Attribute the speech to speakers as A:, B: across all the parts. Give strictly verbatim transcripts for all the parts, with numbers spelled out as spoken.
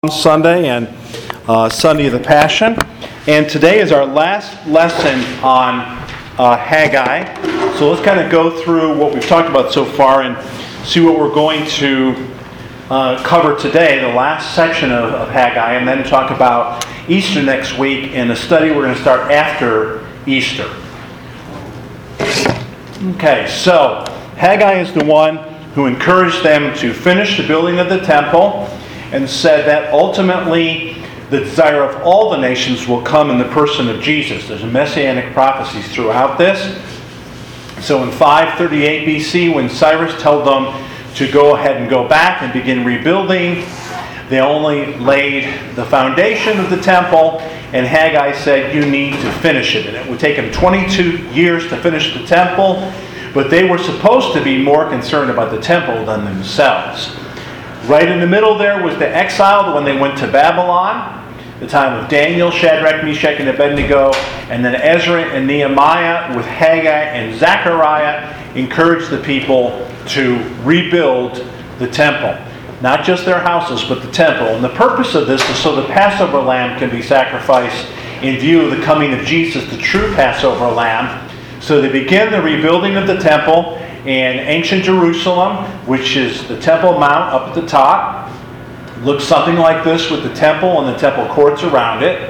A: Sunday and uh, Sunday of the Passion. And today is our last lesson on uh, Haggai. So let's kind of go through what we've talked about so far and see what we're going to uh, cover today, the last section of, of Haggai, and then talk about Easter next week and a study we're going to start after Easter. Okay, so Haggai is the one who encouraged them to finish the building of the temple and said that ultimately the desire of all the nations will come in the person of Jesus. There's messianic prophecies throughout this. So in five thirty-eight B C, when Cyrus told them to go ahead and go back and begin rebuilding, they only laid the foundation of the temple, and Haggai said, you need to finish it. And it would take them twenty-two years to finish the temple, but they were supposed to be more concerned about the temple than themselves. Right in the middle there was the exile when they went to Babylon, the time of Daniel, Shadrach, Meshach, and Abednego, and then Ezra and Nehemiah with Haggai and Zechariah encouraged the people to rebuild the temple. Not just their houses, but the temple. And the purpose of this is so the Passover lamb can be sacrificed in view of the coming of Jesus, the true Passover lamb. So they begin the rebuilding of the temple in ancient Jerusalem, which is the Temple Mount up at the top. Looks something like this with the temple and the temple courts around it.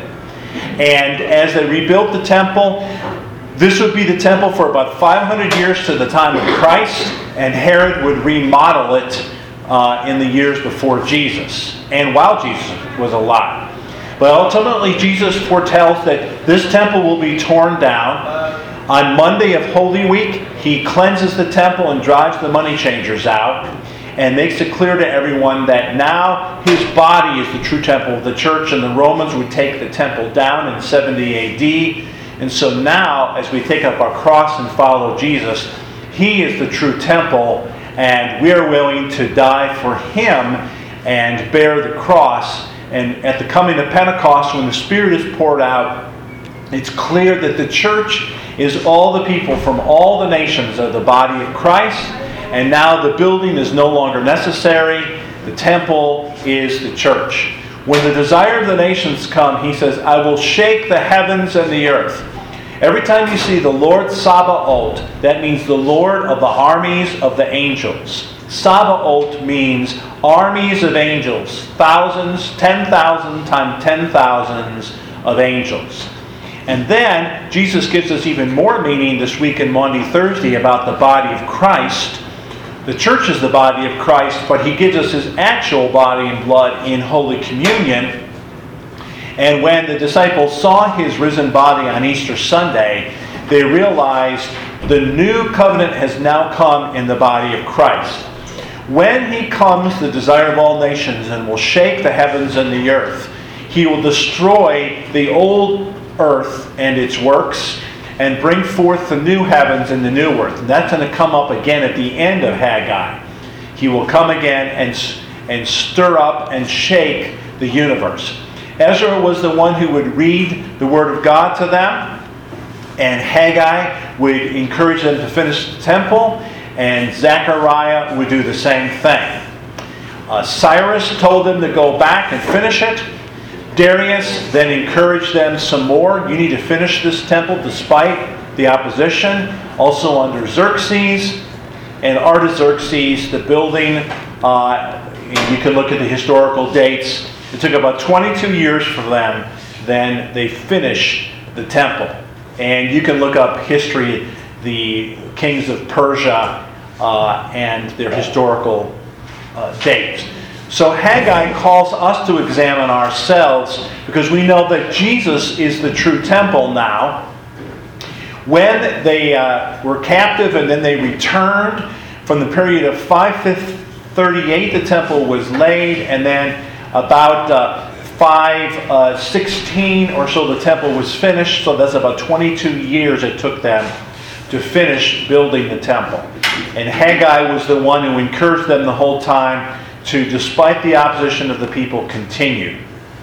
A: And as they rebuilt the temple, this would be the temple for about five hundred years to the time of Christ, and Herod would remodel it uh, in the years before Jesus, and while Jesus was alive. But ultimately, Jesus foretells that this temple will be torn down. On Monday of Holy Week, he cleanses the temple and drives the money changers out and makes it clear to everyone that now his body is the true temple of the church, and the Romans would take the temple down in seventy A D. And so now, as we take up our cross and follow Jesus, he is the true temple, and we are willing to die for him and bear the cross. And at the coming of Pentecost, when the Spirit is poured out, it's clear that the church is all the people from all the nations of the body of Christ. And now the building is no longer necessary. The temple is the church. When the desire of the nations come, he says, I will shake the heavens and the earth. Every time you see the Lord Sabaoth, that means the Lord of the armies of the angels. Sabaoth means armies of angels. Thousands, ten thousand times ten thousands of angels. And then Jesus gives us even more meaning this week in Maundy Thursday about the body of Christ. The church is the body of Christ, but he gives us his actual body and blood in Holy Communion. And when the disciples saw his risen body on Easter Sunday, they realized the new covenant has now come in the body of Christ. When he comes, the desire of all nations, and will shake the heavens and the earth, he will destroy the old earth and its works and bring forth the new heavens and the new earth. And that's going to come up again at the end of Haggai. He will come again and, and stir up and shake the universe. Ezra was the one who would read the Word of God to them, and Haggai would encourage them to finish the temple, and Zechariah would do the same thing. Uh, Cyrus told them to go back and finish it. Darius then encouraged them some more. You need to finish this temple despite the opposition. Also under Xerxes and Artaxerxes, the building, uh, you can look at the historical dates. It took about twenty-two years for them. Then they finished the temple. And you can look up history, the kings of Persia uh, and their historical uh, dates. So Haggai calls us to examine ourselves because we know that Jesus is the true temple now. When they uh, were captive and then they returned from the period of five thirty-eight, the temple was laid, and then about uh, five sixteen or so the temple was finished. So that's about twenty-two years it took them to finish building the temple. And Haggai was the one who encouraged them the whole time to, despite the opposition of the people, continue.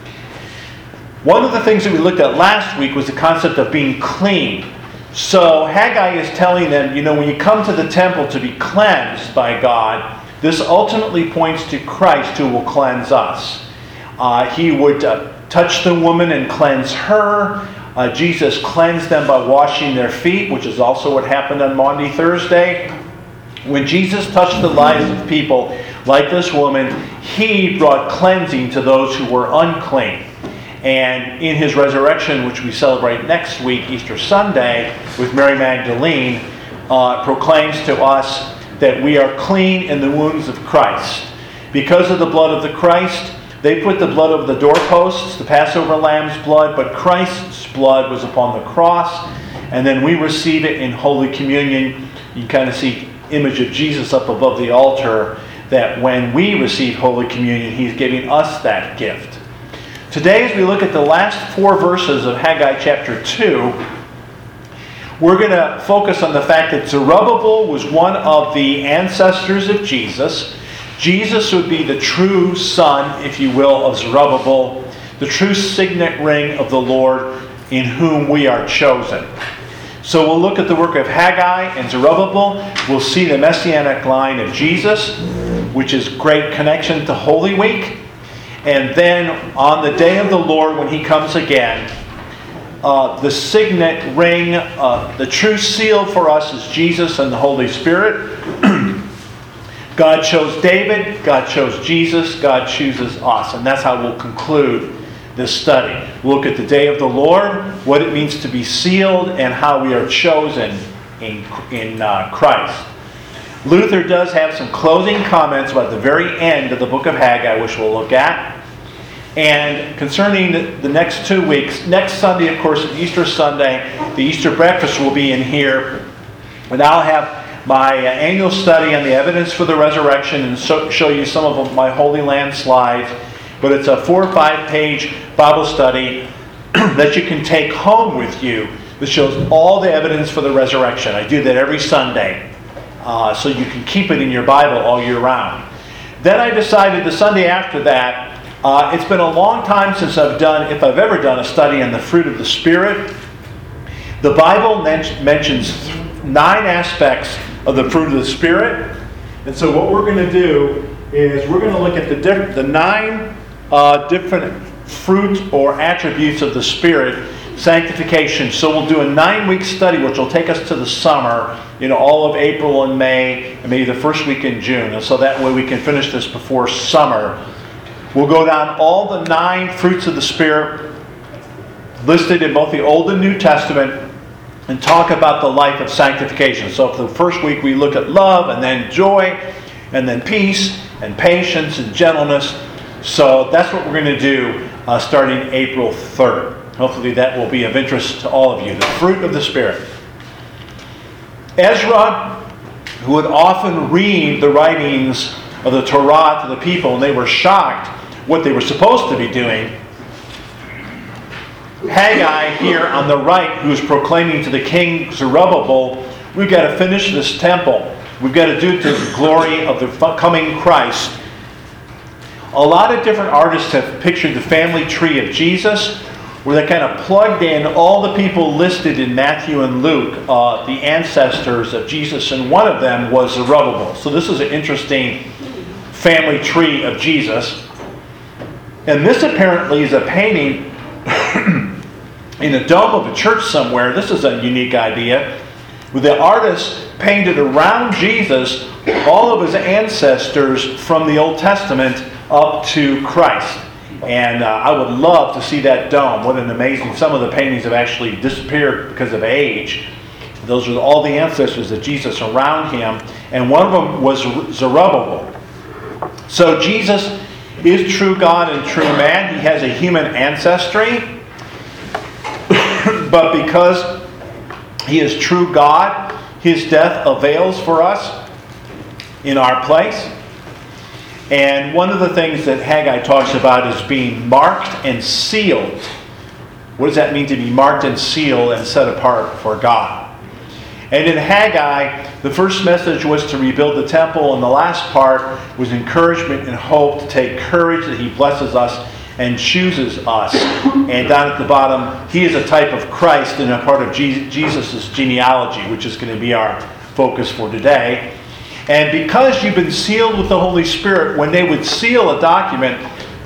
A: One of the things that we looked at last week was the concept of being clean. So Haggai is telling them, you know, when you come to the temple to be cleansed by God, this ultimately points to Christ who will cleanse us. Uh, he would uh, touch the woman and cleanse her. Uh, Jesus cleansed them by washing their feet, which is also what happened on Maundy Thursday. When Jesus touched the lives of people like this woman, he brought cleansing to those who were unclean. And in his resurrection, which we celebrate next week, Easter Sunday, with Mary Magdalene, uh, proclaims to us that we are clean in the wounds of Christ. Because of the blood of the Christ, they put the blood over the doorposts, the Passover lamb's blood, but Christ's blood was upon the cross, and then we receive it in Holy Communion. You kind of see image of Jesus up above the altar, that when we receive Holy Communion, he's giving us that gift. Today, as we look at the last four verses of Haggai chapter two, we're going to focus on the fact that Zerubbabel was one of the ancestors of Jesus. Jesus would be the true son, if you will, of Zerubbabel, the true signet ring of the Lord in whom we are chosen. So we'll look at the work of Haggai and Zerubbabel. We'll see the messianic line of Jesus, which is great connection to Holy Week. And then on the day of the Lord, when he comes again, uh, the signet ring, uh, the true seal for us is Jesus and the Holy Spirit. God chose David, God chose Jesus, God chooses us. And that's how we'll conclude this study. We'll look at the day of the Lord, what it means to be sealed, and how we are chosen in, in uh, Christ. Luther does have some closing comments about the very end of the book of Haggai, which we'll look at. And concerning the, the next two weeks, next Sunday, of course, Easter Sunday, the Easter breakfast will be in here. And I'll have my uh, annual study on the evidence for the resurrection and so, show you some of my Holy Land slides. But it's a four or five page Bible study that you can take home with you that shows all the evidence for the resurrection. I do that every Sunday, uh, so you can keep it in your Bible all year round. Then I decided the Sunday after that, uh, it's been a long time since I've done, if I've ever done a study on the fruit of the Spirit. The Bible men- mentions nine aspects of the fruit of the Spirit. And so what we're going to do is we're going to look at the diff- the nine uh, different fruits or attributes of the Spirit, sanctification. So we'll do a nine-week study, which will take us to the summer, you know, all of April and May, and maybe the first week in June. And so that way we can finish this before summer. We'll go down all the nine fruits of the Spirit listed in both the Old and New Testament, and talk about the life of sanctification. So for the first week we look at love, and then joy, and then peace, and patience, and gentleness. So that's what we're going to do uh, starting April third. Hopefully that will be of interest to all of you. The fruit of the Spirit. Ezra, who would often read the writings of the Torah to the people, and they were shocked what they were supposed to be doing. Haggai here on the right, who's proclaiming to the king Zerubbabel, we've got to finish this temple. We've got to do it to the glory of the coming Christ. A lot of different artists have pictured the family tree of Jesus, where they kind of plugged in all the people listed in Matthew and Luke, uh, the ancestors of Jesus, and one of them was Zerubbabel. So this is an interesting family tree of Jesus. And this apparently is a painting in the dome of a church somewhere. This is a unique idea, where the artist painted around Jesus all of his ancestors from the Old Testament up to Christ. And uh, I would love to see that dome. What an amazing... Some of the paintings have actually disappeared because of age. Those are all the ancestors of Jesus around him. And one of them was Zerubbabel. So Jesus is true God and true man. He has a human ancestry. But because he is true God, his death avails for us in our place. And one of the things that Haggai talks about is being marked and sealed. What does that mean to be marked and sealed and set apart for God? And in Haggai, the first message was to rebuild the temple, and the last part was encouragement and hope to take courage that he blesses us and chooses us. And down at the bottom, he is a type of Christ and a part of Jesus' genealogy, which is going to be our focus for today. And because you've been sealed with the Holy Spirit, when they would seal a document,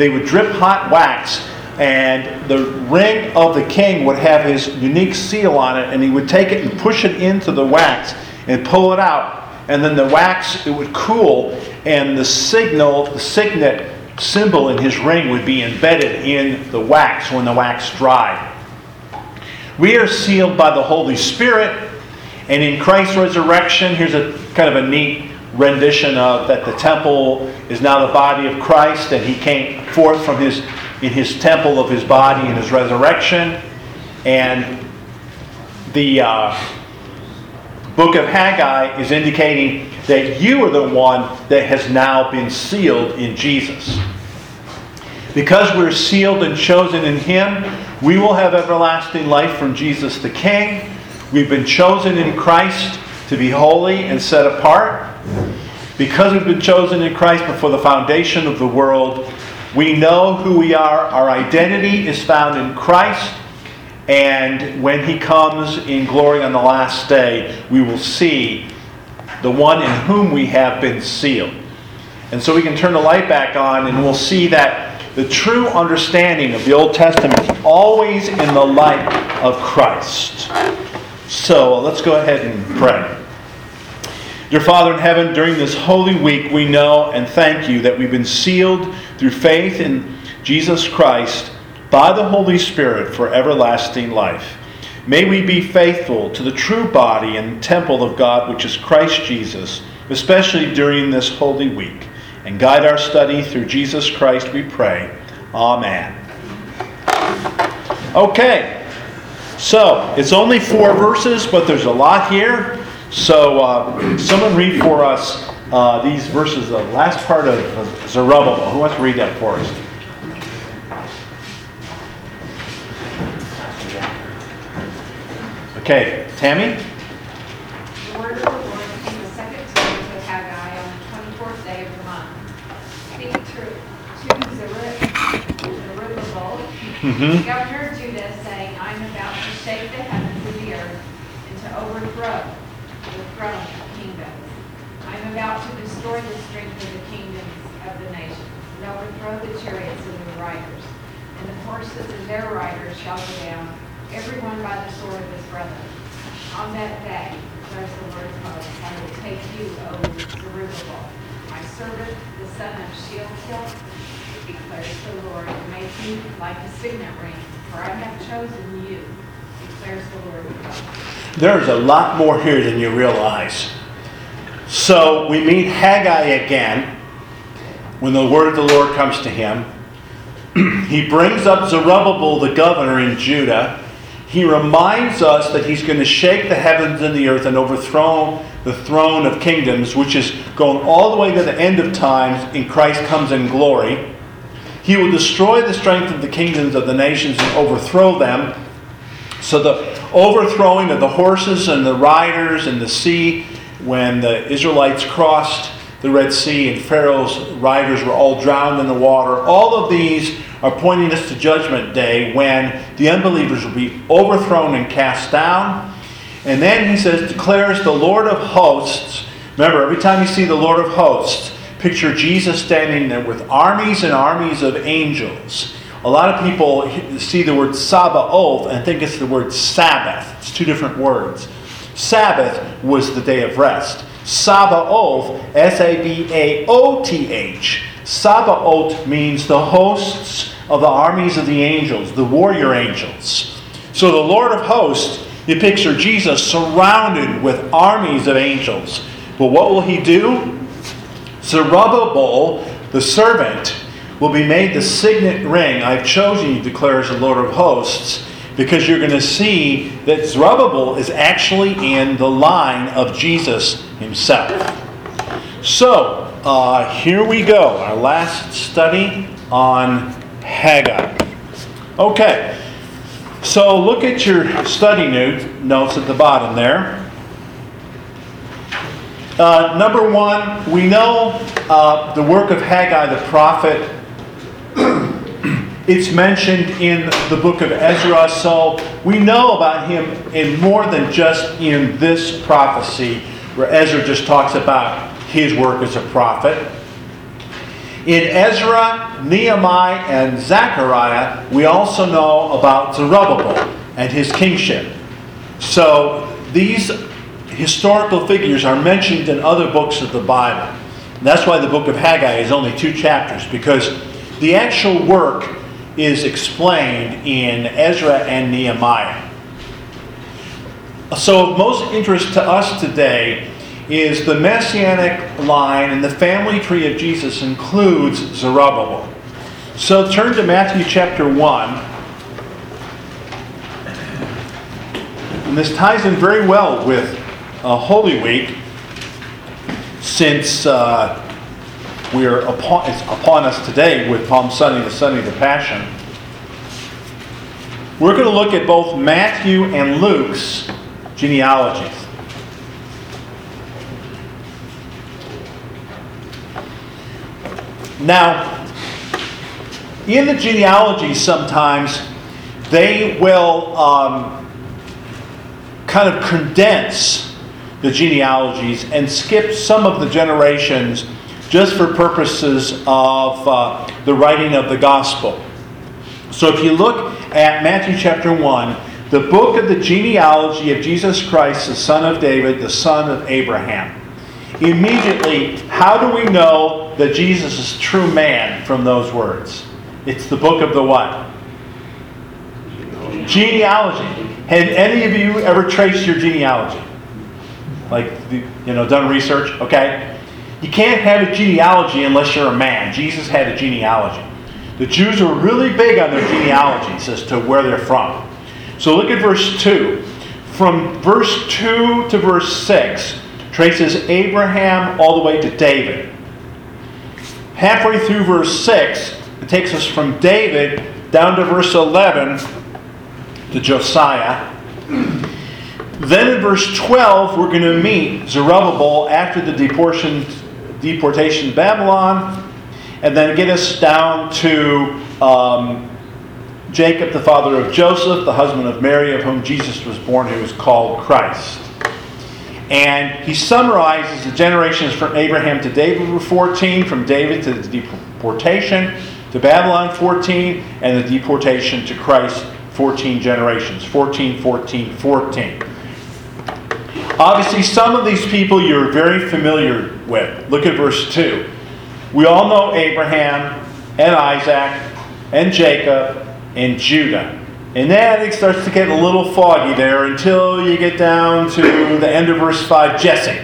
A: they would drip hot wax, and the ring of the king would have his unique seal on it, and he would take it and push it into the wax and pull it out. And then the wax, it would cool, and the signal, the signet symbol in his ring would be embedded in the wax when the wax dried. We are sealed by the Holy Spirit, and in Christ's resurrection, here's a kind of a neat rendition of that the temple is now the body of Christ, and he came forth from his in his temple of his body in his resurrection. And the uh, book of Haggai is indicating that you are the one that has now been sealed in Jesus. Because we're sealed and chosen in him, we will have everlasting life from Jesus the King. We've been chosen in Christ to be holy and set apart. Because we've been chosen in Christ before the foundation of the world, we know who we are. Our identity is found in Christ. And when he comes in glory on the last day, we will see the one in whom we have been sealed. And so we can turn the light back on, and we'll see that the true understanding of the Old Testament is always in the light of Christ. So let's go ahead and pray. Dear Father in heaven, during this holy week, we know and thank you that we've been sealed through faith in Jesus Christ by the Holy Spirit for everlasting life. May we be faithful to the true body and temple of God, which is Christ Jesus, especially during this holy week. And guide our study through Jesus Christ, we pray. Amen. Okay, so it's only four verses, but there's a lot here. So uh, someone read for us uh, these verses, the last part of, of Zerubbabel. Who wants to read that for us? Okay, Tammy?
B: The word of the Lord came the second time to Haggai on the twenty-fourth day of the month. Speak to, to Zerubbabel,
A: Mm-hmm.
B: governor of Judah, saying, I am about to shake the heavens and the earth, and to overthrow the throne of kingdoms. I am about to destroy the strength of the kingdoms of the nations, and overthrow the chariots and the riders, and the horses and their riders shall go down, everyone by the sword of his brother. On that day, declares the Lord of hosts, I will take you, O Zerubbabel, my servant, the son of Shealtiel, declares the Lord, and make you like a signet ring, for I have chosen you, declares the Lord of hosts.
A: There's a lot more here than you realize. So we meet Haggai again when the word of the Lord comes to him. He brings up Zerubbabel, the governor in Judah. He reminds us that he's going to shake the heavens and the earth and overthrow the throne of kingdoms, which is going all the way to the end of times, and Christ comes in glory. He will destroy the strength of the kingdoms of the nations and overthrow them. So the overthrowing of the horses and the riders and the sea, when the Israelites crossed the Red Sea and Pharaoh's riders were all drowned in the water, all of these are pointing us to Judgment Day, when the unbelievers will be overthrown and cast down. And then he says, declares the Lord of hosts. Remember, every time you see the Lord of hosts, picture Jesus standing there with armies and armies of angels. A lot of people see the word Sabaoth and think it's the word Sabbath. It's two different words. Sabbath was the day of rest. Sabaoth, S A B A O T H. Sabaoth means the hosts of the armies of the angels, the warrior angels. So the Lord of hosts, you picture Jesus surrounded with armies of angels. But what will he do? Zerubbabel, the servant, will be made the signet ring. I've chosen you, declares the Lord of hosts, because you're going to see that Zerubbabel is actually in the line of Jesus himself. So, uh, here we go. Our last study on Haggai. Okay. So, look at your study notes at the bottom there. Uh, number one, we know uh, the work of Haggai the prophet. It's mentioned in the book of Ezra, so we know about him in more than just in this prophecy, where Ezra just talks about his work as a prophet. In Ezra, Nehemiah, and Zechariah, we also know about Zerubbabel and his kingship. So these historical figures are mentioned in other books of the Bible. And that's why the book of Haggai is only two chapters, because the actual work is explained in Ezra and Nehemiah. So of most interest to us today is the Messianic line, and the family tree of Jesus includes Zerubbabel. So turn to Matthew chapter one. And this ties in very well with uh, Holy Week, since uh, we are upon, it's upon us today with Palm Sunday, the Sunday of the Passion. We're going to look at both Matthew and Luke's genealogies. Now, in the genealogies sometimes they will um, kind of condense the genealogies and skip some of the generations just for purposes of uh, the writing of the gospel. So if you look at Matthew chapter one, the book of the genealogy of Jesus Christ, the son of David, the son of Abraham. Immediately, how do we know that Jesus is true man from those words? It's the book of the what? Genealogy. Have any of you ever traced your genealogy? Like, you know, done research? Okay. You can't have a genealogy unless you're a man. Jesus had a genealogy. The Jews were really big on their genealogies as to where they're from. So look at verse two. From verse two to verse six, traces Abraham all the way to David. Halfway through verse six, it takes us from David down to verse eleven to Josiah. Then in verse twelve, we're going to meet Zerubbabel after the deportation, deportation to Babylon, and then get us down to um, Jacob, the father of Joseph, the husband of Mary, of whom Jesus was born, who was called Christ. And he summarizes the generations from Abraham to David were fourteen, from David to the deportation to Babylon fourteen, and the deportation to Christ fourteen generations. fourteen, fourteen, fourteen. Obviously, some of these people you're very familiar with. Look at verse two. We all know Abraham and Isaac and Jacob and Judah. And then it starts to get a little foggy there until you get down to the end of verse five, Jesse.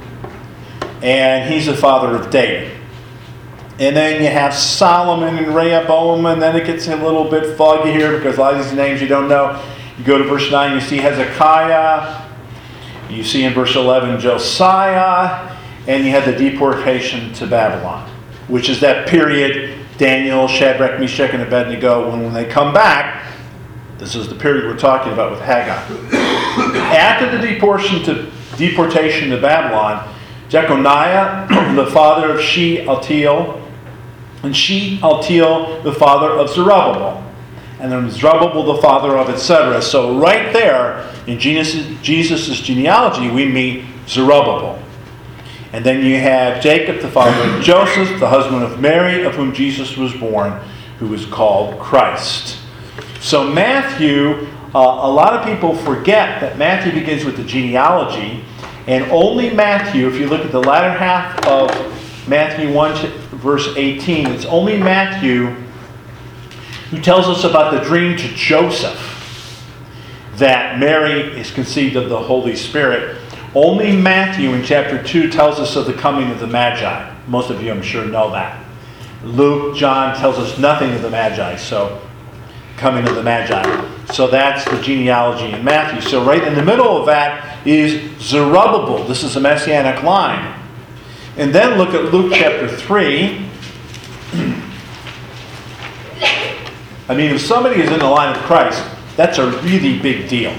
A: And he's the father of David. And then you have Solomon and Rehoboam, and then it gets a little bit foggy here because a lot of these names you don't know. You go to verse nine, you see Hezekiah. You see in verse eleven Josiah. And you have the deportation to Babylon, which is that period, Daniel, Shadrach, Meshach, and Abednego, when, when they come back. This is the period we're talking about with Haggai. After the deportation to, deportation to Babylon, Jeconiah, the father of Shealtiel, and Shealtiel, the father of Zerubbabel, and then Zerubbabel, the father of et cetera. So right there in Jesus' genealogy, we meet Zerubbabel. And then you have Jacob, the father of Joseph, the husband of Mary, of whom Jesus was born, who was called Christ. So Matthew, uh, a lot of people forget that Matthew begins with the genealogy, and only Matthew, if you look at the latter half of Matthew one, verse eighteen, it's only Matthew who tells us about the dream to Joseph that Mary is conceived of the Holy Spirit. Only Matthew in chapter two tells us of the coming of the Magi. Most of you, I'm sure, know that. Luke, John tells us nothing of the Magi, so coming of the Magi. So that's the genealogy in Matthew. So right in the middle of that is Zerubbabel. This is a messianic line. And then look at Luke chapter three. I mean, if somebody is in the line of Christ, that's a really big deal.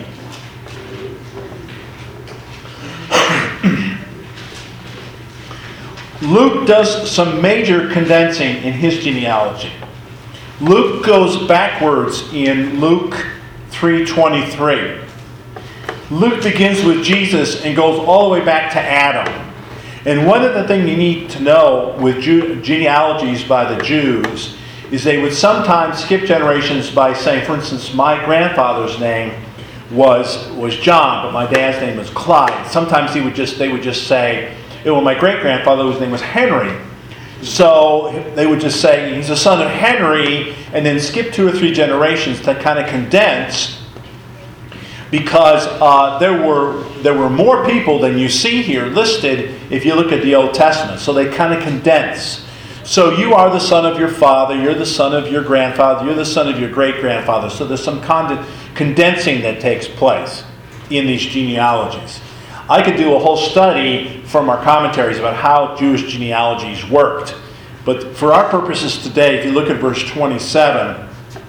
A: Luke does some major condensing in his genealogy. Luke goes backwards in Luke three twenty-three. Luke begins with Jesus and goes all the way back to Adam. And one of the things you need to know with Jew- genealogies by the Jews is they would sometimes skip generations by saying, for instance, my grandfather's name was was John, but my dad's name was Clyde. Sometimes he would just they would just say, well, my great grandfather, whose name was Henry. So they would just say he's the son of Henry, and then skip two or three generations to kind of condense, because uh, there were there were more people than you see here listed if you look at the Old Testament. So they kind of condense. So you are the son of your father, you're the son of your grandfather, you're the son of your great-grandfather. So there's some con- condensing that takes place in these genealogies. I could do a whole study from our commentaries about how Jewish genealogies worked. But for our purposes today, if you look at verse twenty-seven,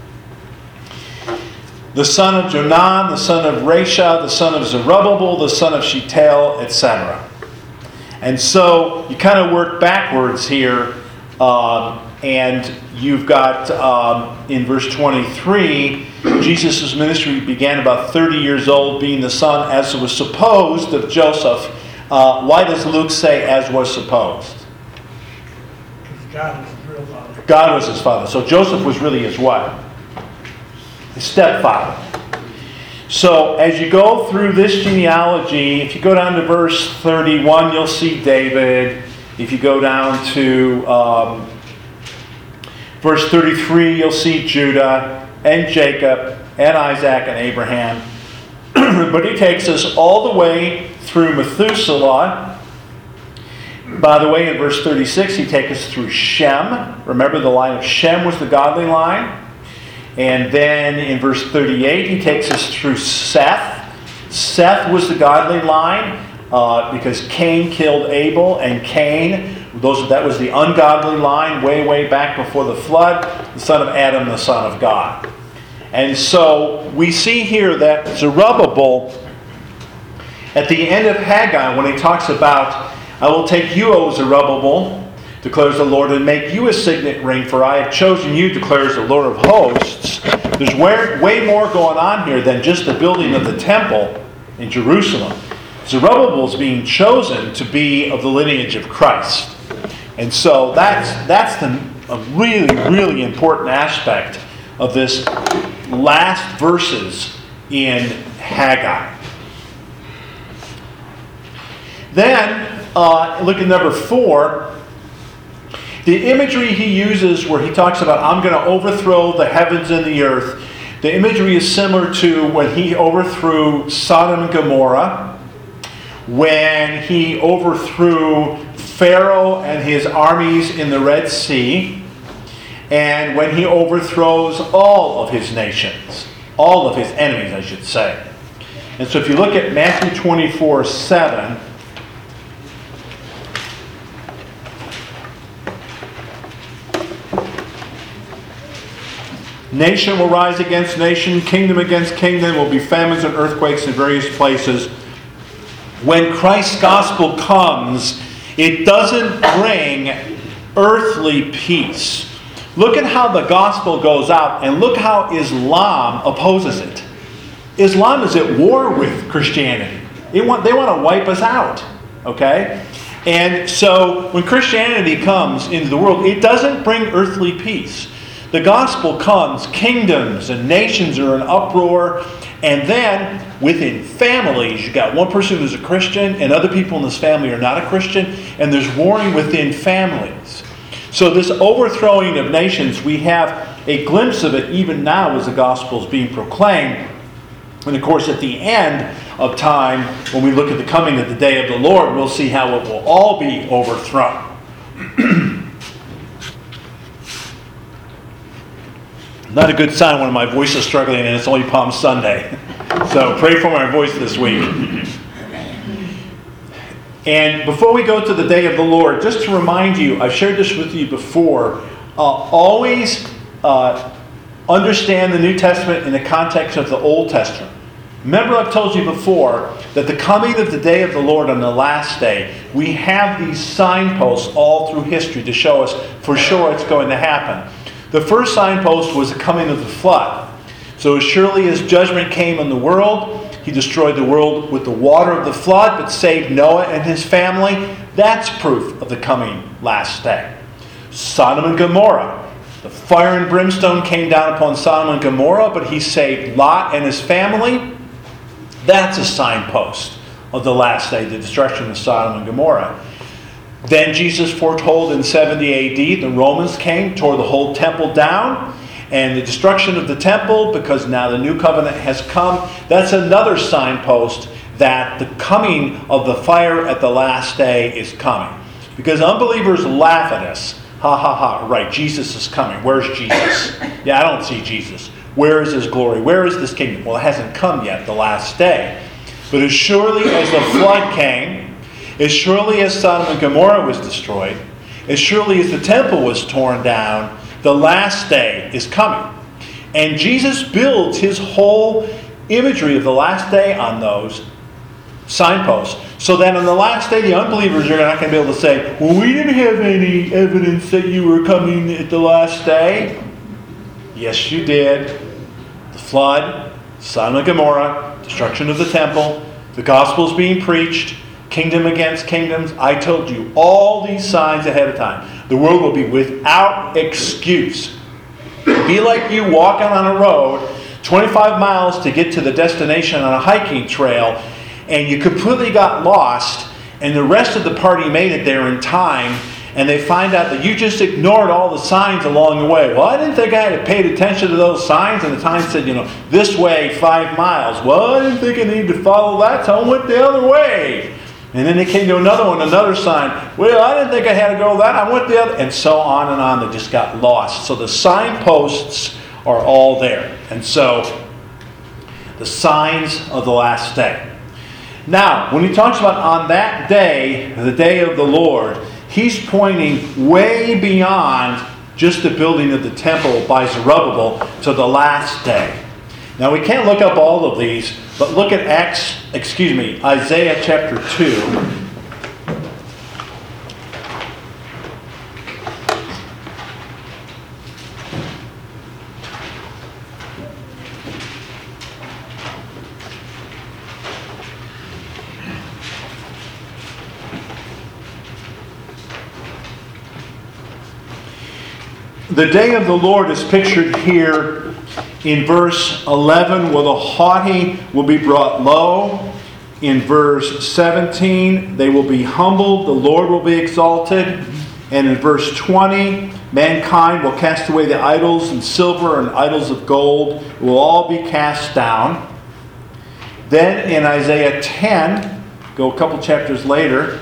A: the son of Jonan, the son of Resha, the son of Zerubbabel, the son of Shealtiel, et cetera. And so you kind of work backwards here, um, and you've got um, in verse twenty-three, Jesus' ministry began about thirty years old, being the son, as was supposed, of Joseph. Uh, why does Luke say, as was supposed?
C: Because God was his real father.
A: God was his father. So Joseph was really his what? His stepfather. So as you go through this genealogy, if you go down to verse thirty-one, you'll see David. If you go down to um, verse thirty-three, you'll see Judah and Jacob and Isaac and Abraham. But he takes us all the way through Methuselah. By the way, in verse thirty-six, he takes us through Shem. Remember, the line of Shem was the godly line. And then in verse thirty-eight, he takes us through Seth. Seth was the godly line uh, because Cain killed Abel, and Cain, those, that was the ungodly line way, way back before the flood, the son of Adam, the son of God. And so we see here that Zerubbabel, at the end of Haggai, when he talks about, I will take you, O Zerubbabel, declares the Lord, and make you a signet ring, for I have chosen you, declares the Lord of hosts. There's way, way more going on here than just the building of the temple in Jerusalem. Zerubbabel is being chosen to be of the lineage of Christ. And so that's, that's the, a really, really important aspect of this last verses in Haggai. Then, uh, look at number four. The imagery he uses where he talks about, I'm going to overthrow the heavens and the earth. The imagery is similar to when he overthrew Sodom and Gomorrah, when he overthrew Pharaoh and his armies in the Red Sea, and when he overthrows all of his nations, all of his enemies, I should say. And so if you look at Matthew twenty-four seven, nation will rise against nation, kingdom against kingdom, there will be famines and earthquakes in various places. When Christ's gospel comes, it doesn't bring earthly peace. Look at how the gospel goes out, and look how Islam opposes it. Islam is at war with Christianity. They want, they want to wipe us out. Okay? And so when Christianity comes into the world, it doesn't bring earthly peace. The gospel comes, kingdoms and nations are in uproar, and then within families, you've got one person who's a Christian, and other people in this family are not a Christian, and there's warring within families. So this overthrowing of nations, we have a glimpse of it even now as the gospel is being proclaimed. And of course, at the end of time, when we look at the coming of the day of the Lord, we'll see how it will all be overthrown. Not a good sign when my voice is struggling and it's only Palm Sunday. So pray for my voice this week. And before we go to the day of the Lord, just to remind you, I've shared this with you before, uh, always uh, understand the New Testament in the context of the Old Testament. Remember, I've told you before that the coming of the day of the Lord on the last day, we have these signposts all through history to show us for sure it's going to happen. The first signpost was the coming of the flood. So as surely as judgment came on the world, he destroyed the world with the water of the flood, but saved Noah and his family That's proof of the coming last day. Sodom and Gomorrah. The fire and brimstone came down upon Sodom and Gomorrah, but he saved Lot and his family. That's a signpost of the last day, the destruction of Sodom and Gomorrah. Then Jesus foretold in seventy A D, the Romans came, tore the whole temple down, and the destruction of the temple, because now the new covenant has come, that's another signpost that the coming of the fire at the last day is coming. Because unbelievers laugh at us. Ha ha ha, right, Jesus is coming. Where's Jesus? Yeah, I don't see Jesus. Where is his glory? Where is this kingdom? Well, it hasn't come yet, the last day. But as surely as the flood came, as surely as Sodom and Gomorrah was destroyed, as surely as the temple was torn down, the last day is coming. And Jesus builds his whole imagery of the last day on those signposts, so that on the last day the unbelievers are not going to be able to say, well, we didn't have any evidence that you were coming at the last day. Yes, you did. The flood, Sodom and Gomorrah, destruction of the temple, the gospel's being preached, kingdom against kingdoms. I told you all these signs ahead of time. The world will be without excuse. It'll be like you walking on a road twenty-five miles to get to the destination on a hiking trail, and you completely got lost, and the rest of the party made it there in time, and they find out that you just ignored all the signs along the way. Well, I didn't think I had paid attention to those signs, and the sign said, you know, this way five miles. Well, I didn't think I needed to follow that, so I went the other way. And then they came to another one, another sign. Well, I didn't think I had to go that, I went the other. And so on and on, they just got lost. So the signposts are all there. And so, the signs of the last day. Now, when he talks about on that day, the day of the Lord, he's pointing way beyond just the building of the temple by Zerubbabel to the last day. Now, we can't look up all of these, but look at Acts, excuse me, Isaiah chapter two. The day of the Lord is pictured here in verse eleven, where the haughty will be brought low. In verse seventeen, they will be humbled, the Lord will be exalted. And in verse twenty, mankind will cast away the idols and silver and idols of gold. It will all be cast down. Then in Isaiah ten, go a couple chapters later,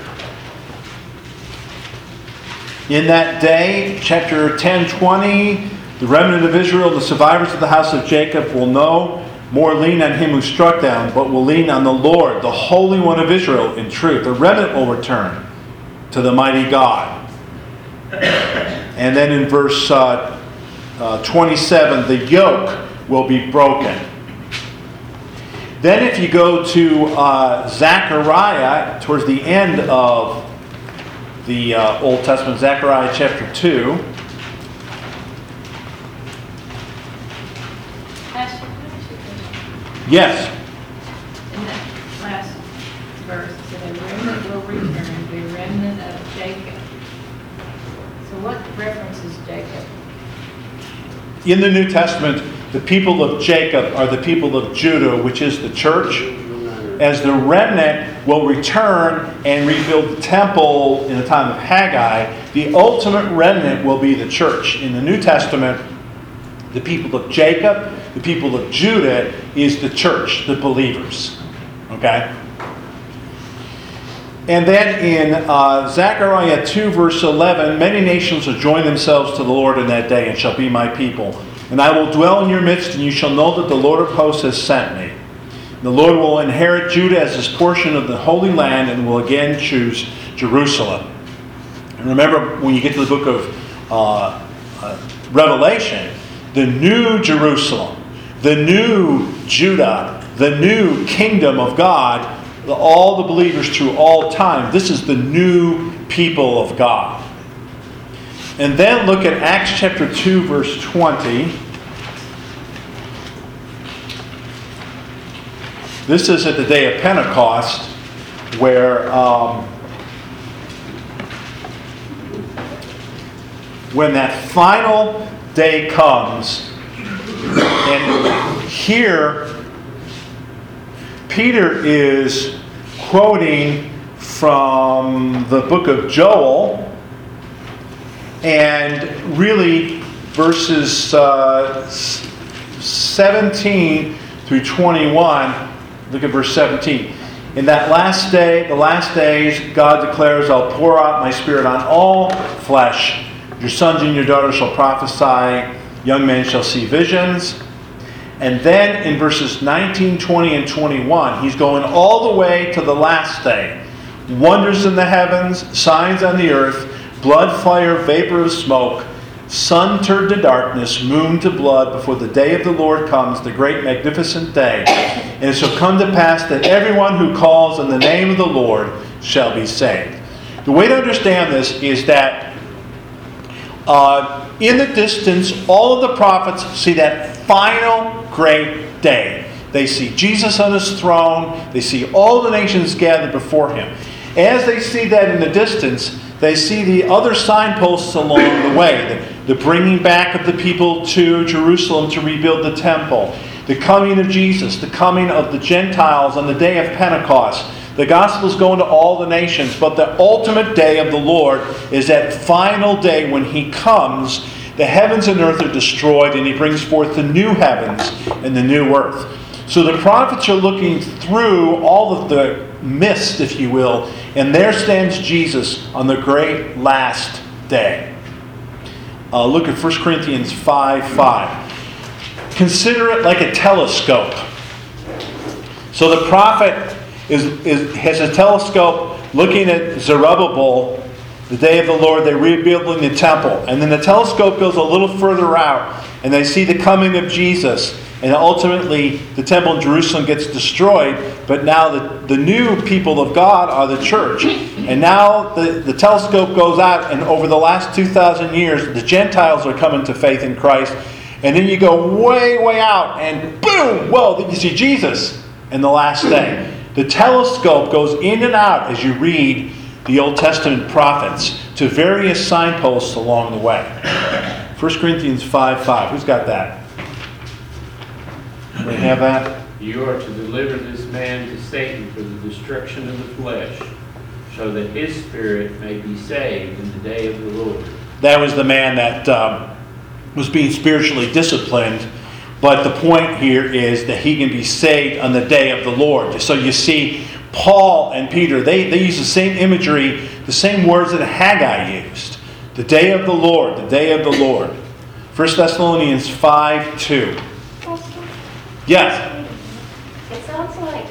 A: in that day, chapter ten, twenty, the remnant of Israel, the survivors of the house of Jacob, will no more lean on him who struck them, but will lean on the Lord, the Holy One of Israel, in truth. The remnant will return to the mighty God. And then in verse uh, uh, twenty-seven, the yoke will be broken. Then if you go to uh, Zechariah, towards the end of the uh, Old Testament, Zechariah chapter two.
B: Pastor, can I ask you a question?
A: Yes.
B: In that last verse, it said, a remnant will return, the remnant of Jacob. So what references Jacob?
A: In the New Testament, the people of Jacob are the people of Judah, which is the church. As the remnant will return and rebuild the temple in the time of Haggai, the ultimate remnant will be the church. In the New Testament, the people of Jacob, the people of Judah is the church, the believers. Okay? And then in uh, Zechariah two, verse eleven, many nations will join themselves to the Lord in that day and shall be my people. And I will dwell in your midst, and you shall know that the Lord of hosts has sent me. The Lord will inherit Judah as his portion of the Holy Land and will again choose Jerusalem. And remember, when you get to the book of uh, uh, Revelation, the new Jerusalem, the new Judah, the new kingdom of God, all the believers through all time, this is the new people of God. And then look at Acts chapter two, verse twenty. This is at the day of Pentecost, where um, when that final day comes. And here, Peter is quoting from the book of Joel, and really verses uh, seventeen through twenty-one. Look at verse seventeen. In that last day, the last days, God declares, I'll pour out my Spirit on all flesh. Your sons and your daughters shall prophesy. Young men shall see visions. And then in verses nineteen, twenty, and twenty-one, he's going all the way to the last day. Wonders in the heavens, signs on the earth, blood, fire, vapor of smoke, sun turned to darkness, moon to blood, before the day of the Lord comes, the great magnificent day. And it shall come to pass that everyone who calls on the name of the Lord shall be saved. The way to understand this is that uh, in the distance, all of the prophets see that final great day. They see Jesus on his throne. They see all the nations gathered before him. As they see that in the distance, they see the other signposts along the way. The, the bringing back of the people to Jerusalem to rebuild the temple. The coming of Jesus. The coming of the Gentiles on the day of Pentecost. The gospel is going to all the nations. But the ultimate day of the Lord is that final day when he comes. The heavens and earth are destroyed, and he brings forth the new heavens and the new earth. So the prophets are looking through all of the mist, if you will, and there stands Jesus on the great last day. Uh, look at First Corinthians five five. Consider it like a telescope. So the prophet is, is has a telescope looking at Zerubbabel. The day of the Lord, they're rebuilding the temple. And then the telescope goes a little further out, and they see the coming of Jesus. And ultimately, the temple in Jerusalem gets destroyed. But now the, the new people of God are the church. And now the, the telescope goes out, and over the last two thousand years, the Gentiles are coming to faith in Christ. And then you go way, way out, and boom, whoa, then you see Jesus in the last day. The telescope goes in and out as you read the Old Testament prophets to various signposts along the way. First Corinthians five five. Who's got that? We have that?
D: You are to deliver this man to Satan for the destruction of the flesh, so that his spirit may be saved in the day of the Lord.
A: That was the man that um, was being spiritually disciplined. But the point here is that he can be saved on the day of the Lord. So you see, Paul and Peter, they, they use the same imagery, the same words that Haggai used. The day of the Lord, the day of the Lord. First Thessalonians five two. Yes?
E: It sounds like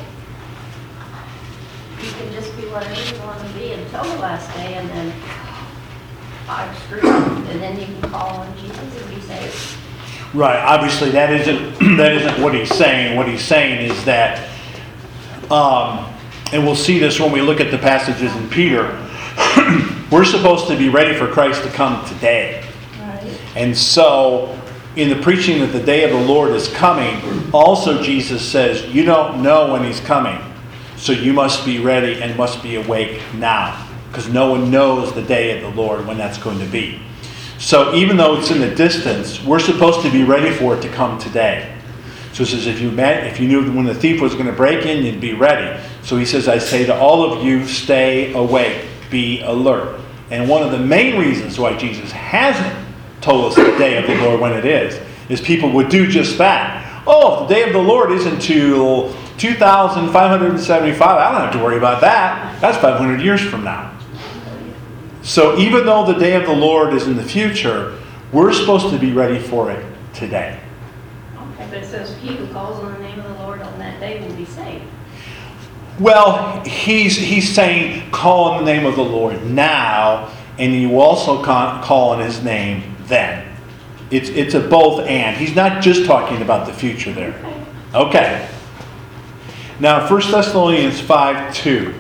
E: you can just be whatever you want to be until the last day, and then I'm screwed, and then you can call on Jesus and be saved.
A: Right. Obviously, that isn't that isn't what he's saying. What he's saying is that, um, and we'll see this when we look at the passages in Peter, we're supposed to be ready for Christ to come today.
E: Right.
A: And so, in the preaching that the day of the Lord is coming, also Jesus says, you don't know when he's coming. So you must be ready and must be awake now. Because no one knows the day of the Lord when that's going to be. So even though it's in the distance, we're supposed to be ready for it to come today. So he says, if you met, if you knew when the thief was going to break in, you'd be ready. So he says, I say to all of you, stay awake, be alert. And one of the main reasons why Jesus hasn't told us the day of the Lord when it is, is people would do just that. Oh, if the day of the Lord isn't until two thousand five hundred seventy-five, I don't have to worry about that. That's five hundred years from now. So even though the day of the Lord is in the future, we're supposed to be ready for it today.
E: Okay, but it says, he who calls on the name of the Lord on that day will be saved.
A: Well, he's he's saying call on the name of the Lord now, and you also call on his name then. It's it's a both and. He's not just talking about the future there. Okay. Now, First Thessalonians five two.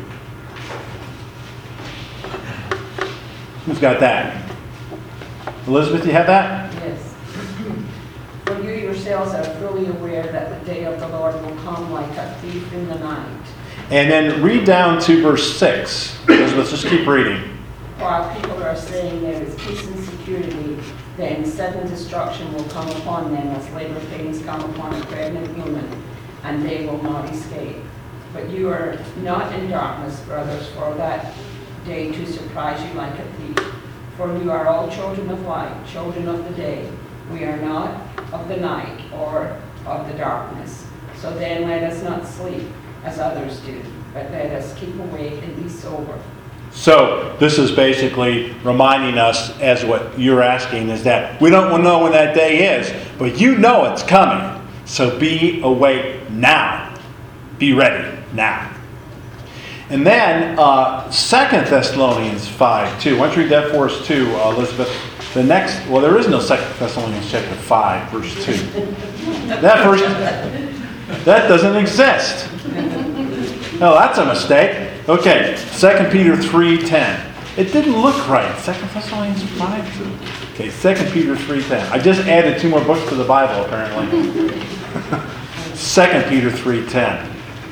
A: Who's got that? Elizabeth, you have that?
F: Yes. For you yourselves are fully aware that the day of the Lord will come like a thief in the night.
A: And then read down to verse six. Elizabeth, just keep reading.
F: While people are saying there is peace and security security, then sudden destruction will come upon them as labor pains come upon a pregnant woman, and they will not escape. But you are not in darkness, brothers, for that day to surprise you like a thief. For you are all children of light, children of the day. We are not of the night or of the darkness. So then let us not sleep as others do, but let us keep awake and be sober.
A: So this is basically reminding us, as what you're asking, is that we don't know when that day is, but you know it's coming. So be awake now. Be ready now. And then uh, Second Thessalonians five two. Why don't you read that for us too, uh, Elizabeth? The next, well, there is no Second Thessalonians chapter five, verse two. That verse, that doesn't exist. No, that's a mistake. Okay, Second Peter three ten. It didn't look right. Second Thessalonians five two. Okay, Second Peter three ten. I just added two more books to the Bible, apparently. Second Peter three ten.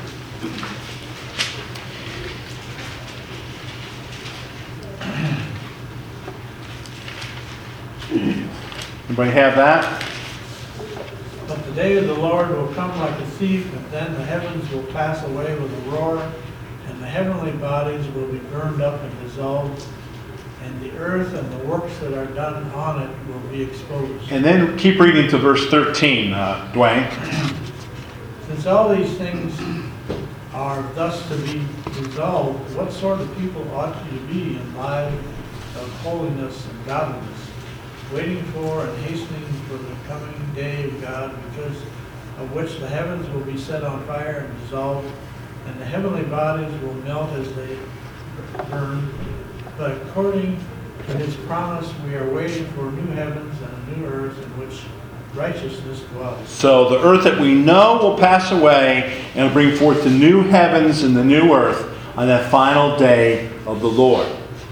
A: Anybody have that?
C: But the day of the Lord will come like a thief, and then the heavens will pass away with a roar, and the heavenly bodies will be burned up and dissolved, and the earth and the works that are done on it will be exposed.
A: And then keep reading to verse thirteen, uh, Dwayne.
C: Since all these things are thus to be resolved, what sort of people ought you to be in lives of holiness and godliness, waiting for and hastening for the coming day of God, because of which the heavens will be set on fire and dissolved, and the heavenly bodies will melt as they burn. But according to his promise, we are waiting for new heavens and a new earth in which righteousness dwells.
A: So the earth that we know will pass away and will bring forth the new heavens and the new earth on that final day of the Lord.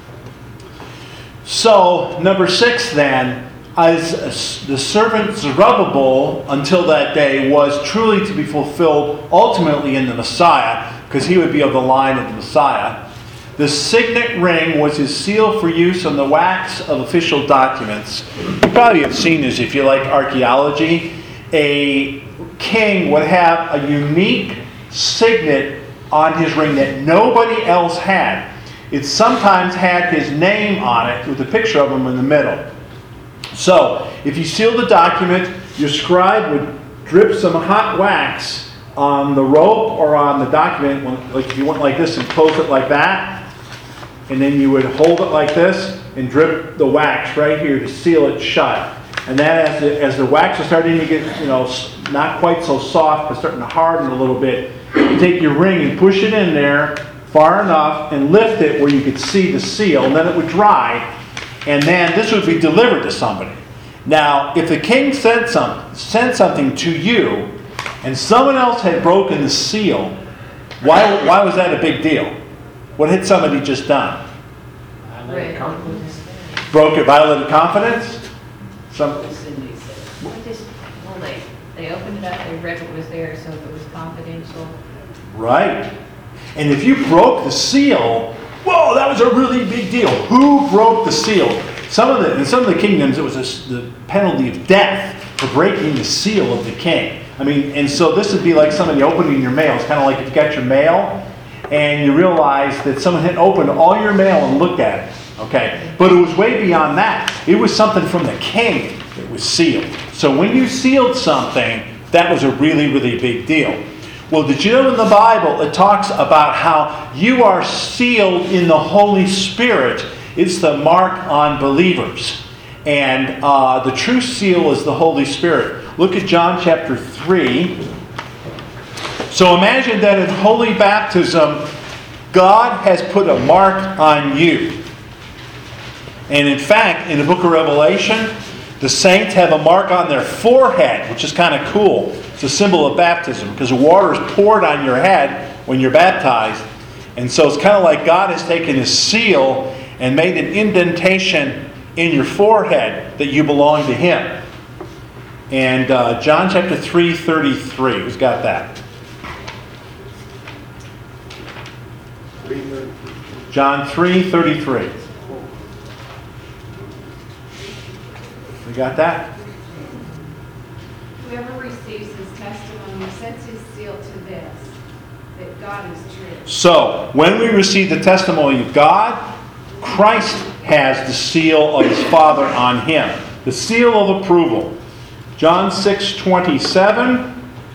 A: So, number six then, as the servant Zerubbabel until that day was truly to be fulfilled ultimately in the Messiah, because he would be of the line of the Messiah. The signet ring was his seal for use on the wax of official documents. You probably have seen this if you like archaeology. A king would have a unique signet on his ring that nobody else had. It sometimes had his name on it with a picture of him in the middle. So, if you sealed the document, your scribe would drip some hot wax on the rope or on the document. Like if you went like this and close it like that, and then you would hold it like this and drip the wax right here to seal it shut. And then as the, as the wax is starting to get, you know, not quite so soft, but starting to harden a little bit, you take your ring and push it in there far enough and lift it where you could see the seal, and then it would dry, and then this would be delivered to somebody. Now, if the king sent, some, sent something to you, and someone else had broken the seal, why, why was that a big deal? What had somebody just done? Broke it, violated confidence? Some,
E: I just, well, they, they opened it up, they read what was there, so if it was confidential.
A: right. And if you broke the seal, whoa, that was a really big deal. Who broke the seal? Some of the in some of the kingdoms, it was a, the penalty of death for breaking the seal of the king. I mean, and so this would be like somebody opening your mail. It's kind of like if you got your mail and you realize that someone had opened all your mail and looked at it. Okay, but it was way beyond that. It was something from the king that was sealed. So when you sealed something, that was a really, really big deal. Well, did you know in the Bible it talks about how you are sealed in the Holy Spirit? It's the mark on believers. And uh, the true seal is the Holy Spirit. Look at John chapter three. So imagine that in holy baptism, God has put a mark on you. And in fact, in the book of Revelation, the saints have a mark on their forehead, which is kind of cool. It's a symbol of baptism because the water is poured on your head when you're baptized. And so it's kind of like God has taken his seal and made an indentation in your forehead that you belong to him. And uh, John chapter three thirty-three. Who's got that? John three thirty-three. got that?
B: Whoever receives his testimony sets his seal to this, that God is true.
A: So, when we receive the testimony of God, Christ has the seal of his Father on him. The seal of approval. John six twenty-seven.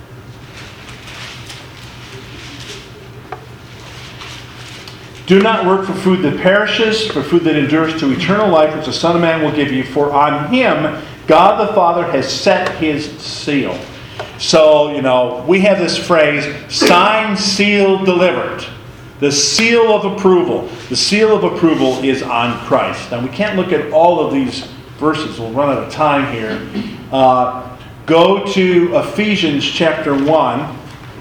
A: Do not work for food that perishes, for food that endures to eternal life, which the Son of Man will give you. For on him, God the Father has set his seal. So, you know, we have this phrase, signed, sealed, delivered. The seal of approval. The seal of approval is on Christ. Now, we can't look at all of these verses. We'll run out of time here. Uh, go to Ephesians chapter one.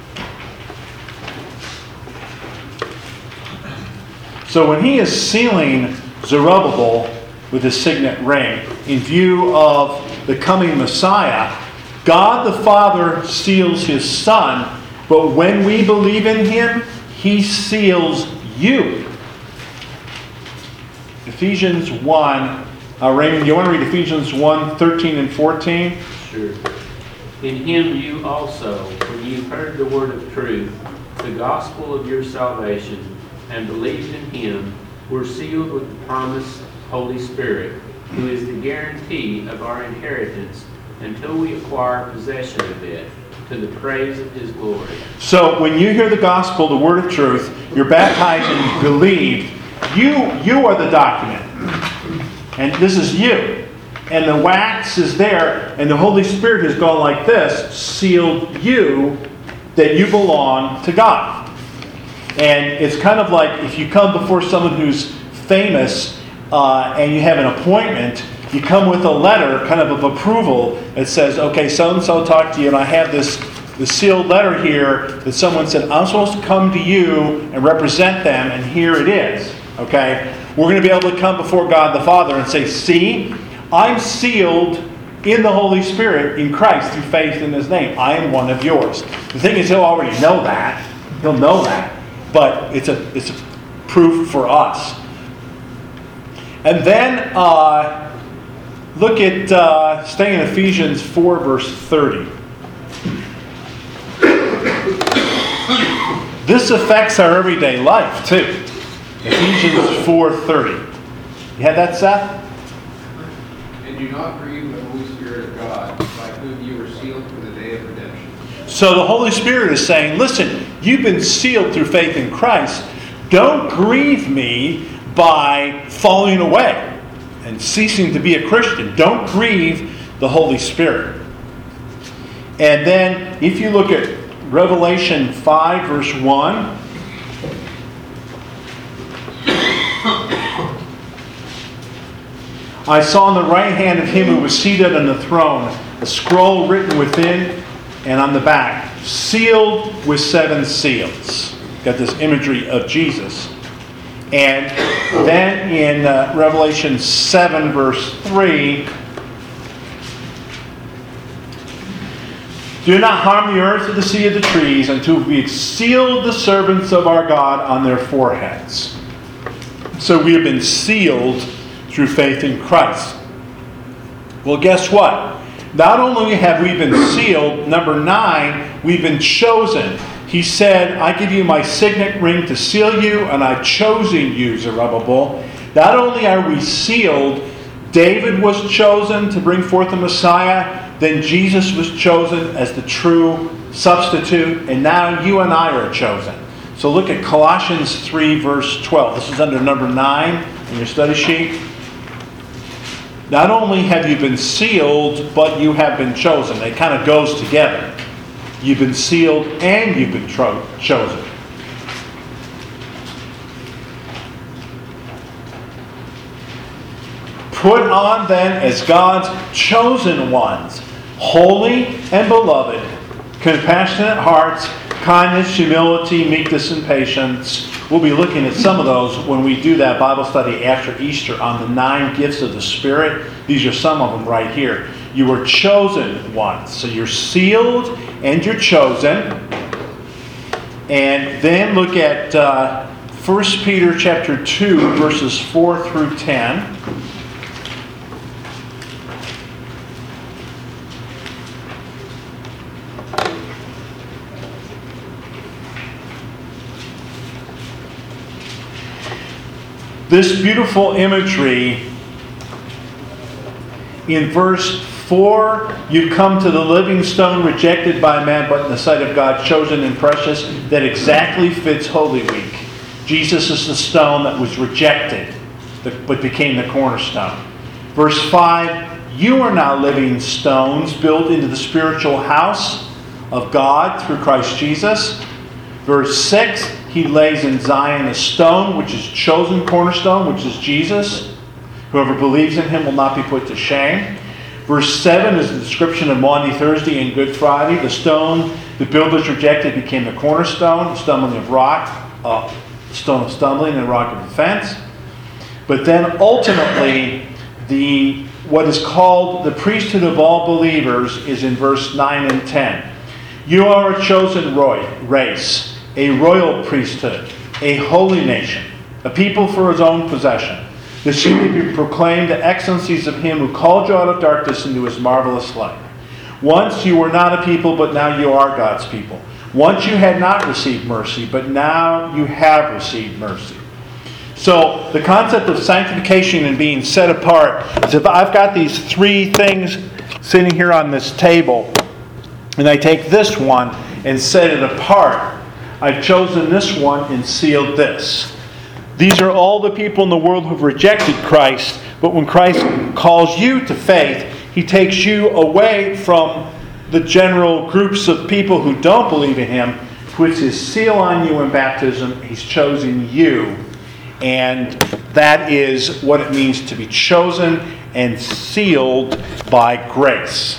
A: So when he is sealing Zerubbabel with his signet ring in view of the coming Messiah, God the Father seals his Son, but when we believe in him, he seals you. Ephesians one. Uh, Raymond, you want to read Ephesians one, thirteen and fourteen?
D: Sure. In him you also, when you heard the word of truth, the gospel of your salvation, and believed in him, were sealed with the promised Holy Spirit, who is the guarantee of our inheritance until we acquire possession of it, to the praise of his glory.
A: So when you hear the gospel, the word of truth, you're baptized and you believe, you, you are the document. And this is you. And the wax is there, and the Holy Spirit has gone like this, sealed you, that you belong to God. And it's kind of like if you come before someone who's famous uh, and you have an appointment, you come with a letter kind of of approval that says, okay, so-and-so talked to you, and I have this, this sealed letter here that someone said, I'm supposed to come to you and represent them, and here it is. Okay? We're going to be able to come before God the Father and say, see, I'm sealed in the Holy Spirit in Christ through faith in his name. I am one of yours. The thing is, he'll already know that. He'll know that. But it's a it's a proof for us. And then uh, look at, uh, stay in Ephesians four, verse thirty. This affects our everyday life, too. Ephesians four thirty. You had that, Seth?
G: And do not grieve the Holy Spirit of God, by whom you were sealed for the day of redemption.
A: So the Holy Spirit is saying, listen, you've been sealed through faith in Christ. Don't grieve me by falling away and ceasing to be a Christian. Don't grieve the Holy Spirit. And then if you look at Revelation five, verse one. I saw on the right hand of him who was seated on the throne a scroll written within and on the back, sealed with seven seals. Got this imagery of Jesus. And then in uh, Revelation seven, verse three, do not harm the earth or the sea or the trees until we have sealed the servants of our God on their foreheads. So we have been sealed through faith in Christ. Well, guess what? Not only have we been sealed, number nine, we've been chosen. He said, I give you my signet ring to seal you, and I've chosen you, Zerubbabel. Not only are we sealed, David was chosen to bring forth the Messiah, then Jesus was chosen as the true substitute, and now you and I are chosen. So look at Colossians three, verse twelve. This is under number nine in your study sheet. Not only have you been sealed, but you have been chosen. It kind of goes together. You've been sealed and you've been tro- chosen. Put on then as God's chosen ones, holy and beloved, compassionate hearts, kindness, humility, meekness, and patience. We'll be looking at some of those when we do that Bible study after Easter on the nine gifts of the Spirit. These are some of them right here. You were chosen ones. So you're sealed and you're chosen. And then look at uh, First Peter chapter two, verses four through ten. this beautiful imagery in verse four, you come to the living stone rejected by man, but in the sight of God, chosen and precious, that exactly fits Holy Week. Jesus is the stone that was rejected, but became the cornerstone. Verse five, you are now living stones built into the spiritual house of God through Christ Jesus. Verse six, he lays in Zion a stone, which is chosen cornerstone, which is Jesus. Whoever believes in him will not be put to shame. Verse seven is the description of Maundy Thursday and Good Friday. The stone the builders rejected became the cornerstone, the stumbling of rock, uh, stone of stumbling and rock of offense. But then ultimately, the what is called the priesthood of all believers is in verse nine and ten. You are a chosen roy, race, a royal priesthood, a holy nation, a people for his own possession, that you may be proclaimed the excellencies of him who called you out of darkness into his marvelous light. Once you were not a people, but now you are God's people. Once you had not received mercy, but now you have received mercy. So the concept of sanctification and being set apart is if I've got these three things sitting here on this table, and I take this one and set it apart, I've chosen this one and sealed this. These are all the people in the world who've rejected Christ, but when Christ calls you to faith, he takes you away from the general groups of people who don't believe in him, puts his seal on you in baptism. He's chosen you. And that is what it means to be chosen and sealed by grace.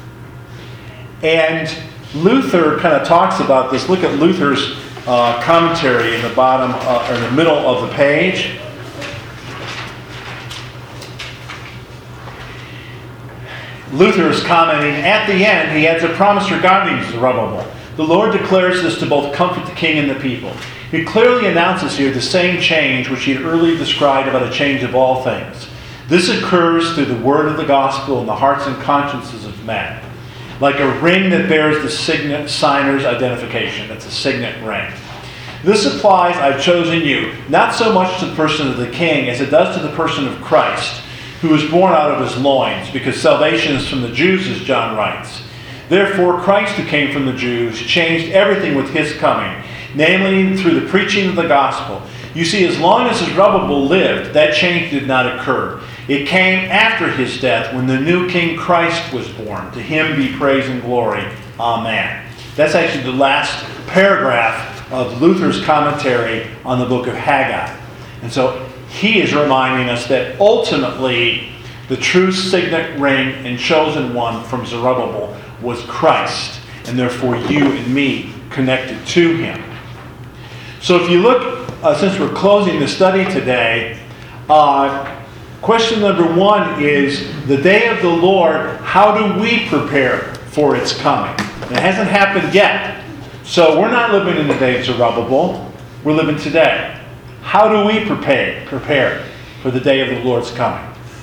A: And Luther kind of talks about this. Look at Luther's uh, commentary in the bottom, uh, or in the middle of the page. Luther is commenting, at the end, he adds a promise regarding Zerubbabel. The Lord declares this to both comfort the king and the people. He clearly announces here the same change which he had earlier described about a change of all things. This occurs through the word of the gospel in the hearts and consciences of men. Like a ring that bears the signet signer's identification. That's a signet ring. This applies, I've chosen you, not so much to the person of the king as it does to the person of Christ, who was born out of his loins, because salvation is from the Jews, as John writes. Therefore, Christ, who came from the Jews, changed everything with his coming, namely through the preaching of the gospel. You see, as long as Zerubbabel lived, that change did not occur. It came after his death, when the new King Christ was born. To him be praise and glory. Amen. That's actually the last paragraph of Luther's commentary on the book of Haggai. And so he is reminding us that ultimately the true signet ring and chosen one from Zerubbabel was Christ, and therefore you and me connected to him. So if you look, uh, since we're closing the study today, uh, question number one is, the day of the Lord, how do we prepare for its coming? It hasn't happened yet. So we're not living in the day of Zerubbabel. We're living today. How do we prepare, prepare for the day of the Lord's coming?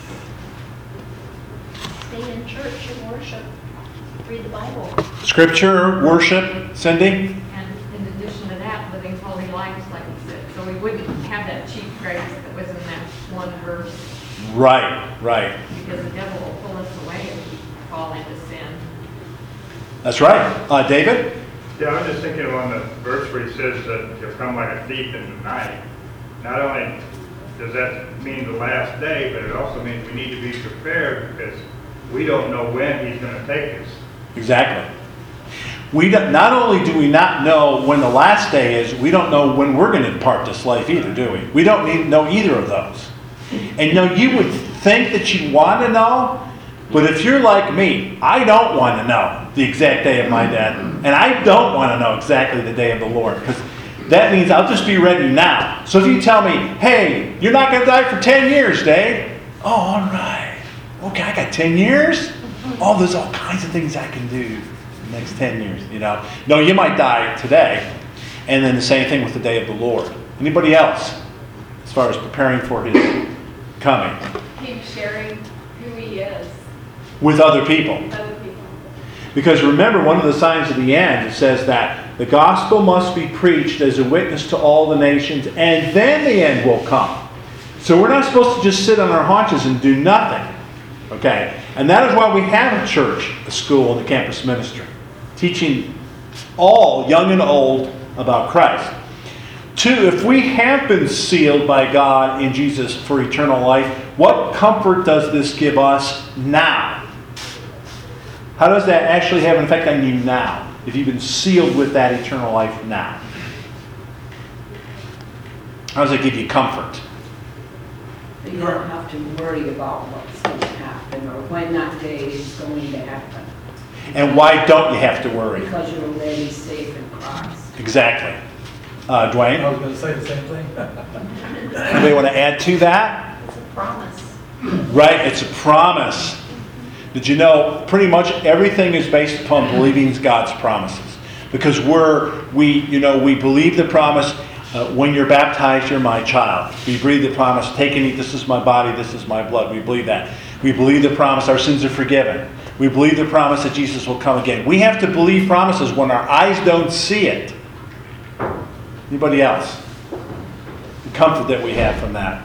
E: Stay in church and worship. Read the Bible.
A: Scripture, worship, Cindy?
B: And in addition to that, living holy lives, like you said. So we wouldn't have that cheap grace that was in that one verse.
A: Right, right.
B: Because the devil will pull us away if we fall into sin.
A: That's right. Uh, David?
H: Yeah, I was just thinking on the verse where he says that he'll come like a thief in the night. Not only does that mean the last day, but it also means we need to be prepared, because we don't know when he's going to take us.
A: Exactly. We don't, not only do we not know when the last day is, we don't know when we're going to depart this life either, do we? We don't need, know either of those. And you know, you would think that you'd want to know, but if you're like me, I don't want to know the exact day of my death, and I don't want to know exactly the day of the Lord, because that means I'll just be ready now. So if you tell me, hey, you're not going to die for ten years, Dave. Oh, all right. Okay, I got ten years? Oh, there's all kinds of things I can do in the next ten years, you know. No, you might die today. And then the same thing with the day of the Lord. Anybody else, as far as preparing for his coming?
B: Keep sharing who he is
A: With other people.
B: with other people.
A: Because remember, one of the signs of the end, it says that the gospel must be preached as a witness to all the nations, and then the end will come. So we're not supposed to just sit on our haunches and do nothing. Okay? And that is why we have a church, a school, and a campus ministry, teaching all, young and old, about Christ. Two, if we have been sealed by God in Jesus for eternal life, what comfort does this give us now? How does that actually have an effect on you now, if you've been sealed with that eternal life now? How does it give you comfort?
F: You don't have to worry about what's going to happen or when that day is going to happen.
A: And why don't you have to worry?
F: Because you're already safe in Christ.
A: Exactly. Uh, Dwayne?
C: I was going to say the same thing.
A: Anybody want to add to that?
E: It's a promise.
A: Right, it's a promise. Did you know pretty much everything is based upon believing God's promises? Because we're, we, you know, we believe the promise, uh, when you're baptized, you're my child. We believe the promise, take and eat, this is my body, this is my blood. We believe that. We believe the promise, our sins are forgiven. We believe the promise that Jesus will come again. We have to believe promises when our eyes don't see it. Anybody else? The comfort that we have from that.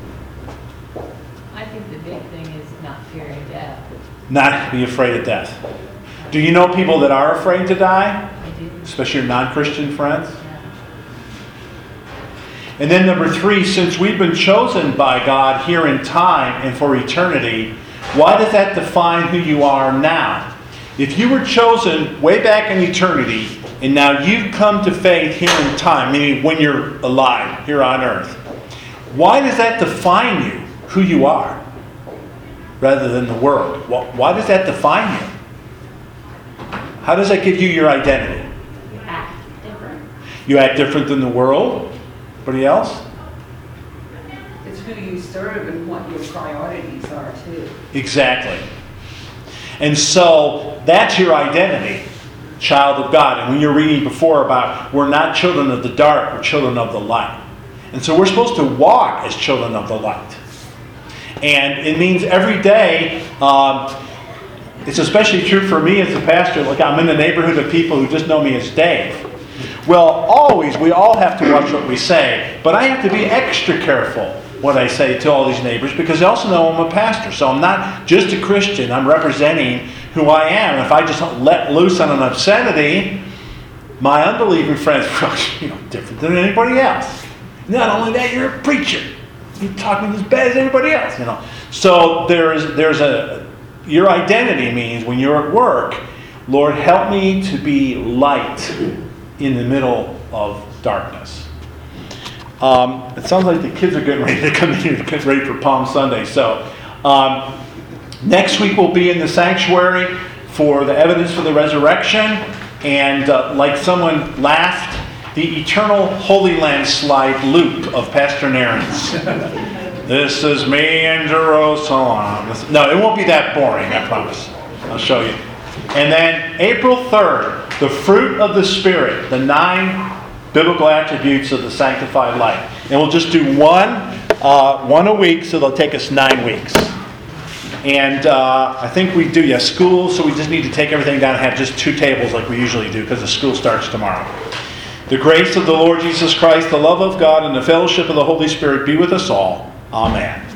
I: I think the big thing is not fearing death.
A: Not be afraid of death. Do you know people that are afraid to die?
I: I do.
A: Especially your non-Christian friends? And then number three, since we've been chosen by God here in time and for eternity, why does that define who you are now? If you were chosen way back in eternity, and now you've come to faith here in time, meaning when you're alive here on earth, why does that define you, who you are, rather than the world? Why does that define you? How does that give you your identity?
E: You act different.
A: You act different than the world? Anybody else?
F: It's who you serve and what your priorities are too.
A: Exactly. And so that's your identity, child of God. And when you're reading before about we're not children of the dark, we're children of the light. And so we're supposed to walk as children of the light. And it means every day, um, it's especially true for me as a pastor. Look, I'm in the neighborhood of people who just know me as Dave. Well, always, we all have to watch what we say. But I have to be extra careful what I say to all these neighbors because they also know I'm a pastor. So I'm not just a Christian. I'm representing who I am. If I just let loose on an obscenity, my unbelieving friends are you know, different than anybody else. Not only that, you're a preacher. You're talking as bad as everybody else. You know. So there's there's a your identity means when you're at work, Lord, help me to be light in the middle of darkness. Um, it sounds like the kids are getting ready to come in here to get ready for Palm Sunday. So um, next week we'll be in the sanctuary for the evidence for the resurrection. And uh, like someone laughed, the eternal Holy Land slide loop of Pastor Nairn's. This is me in Jerusalem. No, it won't be that boring, I promise. I'll show you. And then April third, the fruit of the Spirit, the nine biblical attributes of the sanctified life. And we'll just do one, uh, one a week, so they'll take us nine weeks. And uh, I think we do, yeah, school, so we just need to take everything down and have just two tables like we usually do because the school starts tomorrow. The grace of the Lord Jesus Christ, the love of God, and the fellowship of the Holy Spirit be with us all. Amen.